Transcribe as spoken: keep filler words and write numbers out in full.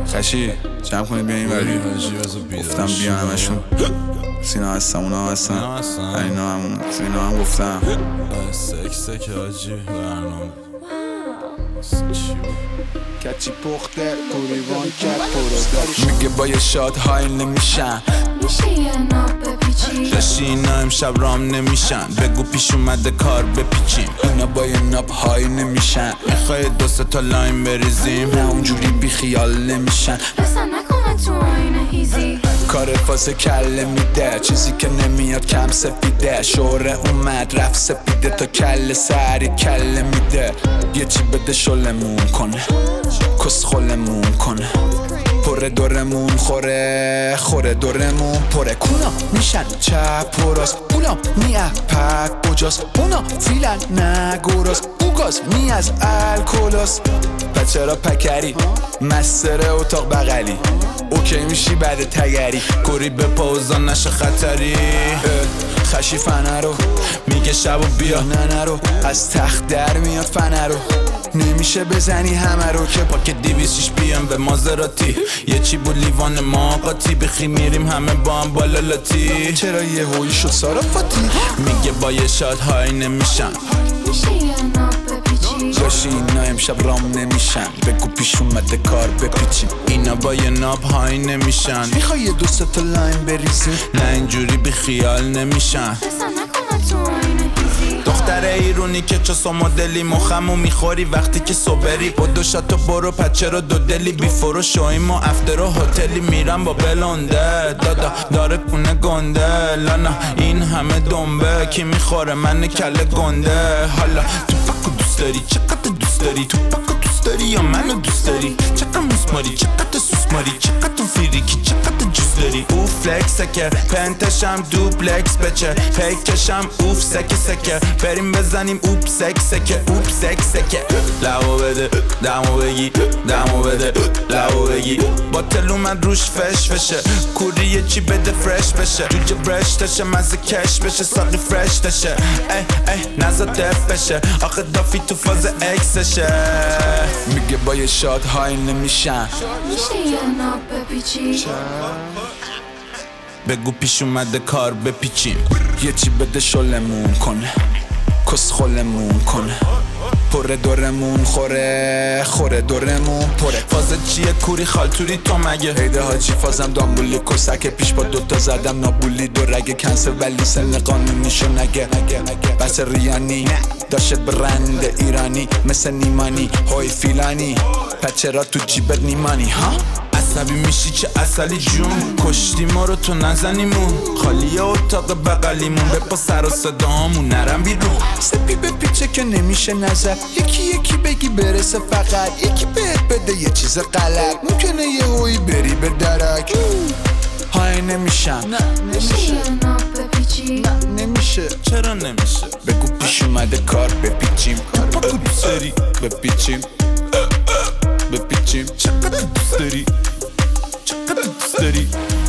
خشی جمع کنید بیان این وری گفتم بیا همشون سینا هستم اونا هستن اینا همون سینا هم گفتم سک سک آجی برنامه کچی پخته کوریوان کت پرودا میگه با یه شاد های نمیشن میشه یه ناب بپیچی داشتی اینا امشب رام نمیشن بگو پیش اومده کار بپیچیم اینا با یه ناب های نمیشن میخوای دو سه تا لاین بریزیم نه اونجوری بی خیال نمیشن بسن نکنه تو آینه هیزی کار فاز کله میده چیزی که نمیاد کم سفیده شوره اومد رفت سپیده تا کله سری کله میده یه چی بده شلمون کنه کس خلمون کنه پره دورمون خوره خوره دورمون پره کونا میشن چپ و راست اونا میه پک بجاست اونا فیلن نگوراست بوگاز می از الکولاست بچه را پکری مستره اتاق بغلی اوکی میشی بعد تگری کوری به پاوزا نشه خطری خشی فنه رو میگه شب و بیا نه نه رو از تخت در میاد فنه رو نمیشه بزنی همه رو که پاک دیویسیش بیام به مازراتی یه چی بود لیوان ما قاطی بخی میریم همه با هم بالا لاتی چرا یه هوی شد صرافاتی میگه با یه شاد های نمیشن میشه یه ناب بپیچی جاشی اینا امشب رام نمیشن بگو پیش اومده کار بپیچیم اینا با یه ناب های نمیشن میخوای یه دو سه تا لاین بریزیم نه اینجوری بی خیال نمیشن بسن نکنه تو آینه هیزی دختر ایرونی که چو مدلی مخمو میخوری وقتی که صبری با دو شاتو برو پچه رو دو دلی بی فروش شویم و افتر و هتلی میرم با بلونده دادا داره پونه گنده لانا این همه دنبه کی میخوره من کله گنده حالا تو پاکو دوست داری چقدر دوست داری تو پاکو دوست داری یا منو دوست داری چقدر موسماری چقدر سوسماری چقدر فریکی چقدر جوز داری او فلکسه که پنتشم دوپلکس بچه پیکشم اوف سکه سکه بریم بزنیم اوپ سک سکه اوپ سک سکه لبو بده دمو بگی دمو بده لبو بگی با تلو من روش فش بشه کوری یه چی بده فرش بشه جوجه برش تشه مزه کش بشه ساقی فرش تشه ای ای نزا دف بشه آخه دافی تو فاز اکسشه میگه با یه شاد های نمیشن میشه یه ناب بپیچی بگو پیش اومده کار بپیچیم یه چی بده شلمون کنه کس خلمون کنه پره دورمون خوره خوره دورمون پره فاز چیه کوری خالتوری تو مگه عیده حاجی فازم دامبولی کسک پیش با دوتا زدم نابولی دو رگه کنسر ولی سن قانونیشو نگه بس ریانی داشت برند ایرانی مثل نیمانی های فیلانی پچه را تو جیبت نیمانی ها عصبی میشی چه اصلی جون کشتی ما رو تو نزنیمون خالیه اتاق بغلیمون بپا سر و صدامون نرم بیرون سپی به پیچه که نمیشه نظر یکی یکی بگی برسه فقط یکی بهت بده یه چیز غلط ممکنه یه هوی بری به درک های نمیشن نه میشه یه ناب بپیچی نمیشه چرا نمیشه بگو پیش اومده کار بپیچیم پاکو دوست داری بپیچیم بپیچیم چقدر دوست داری چقدر دوست داری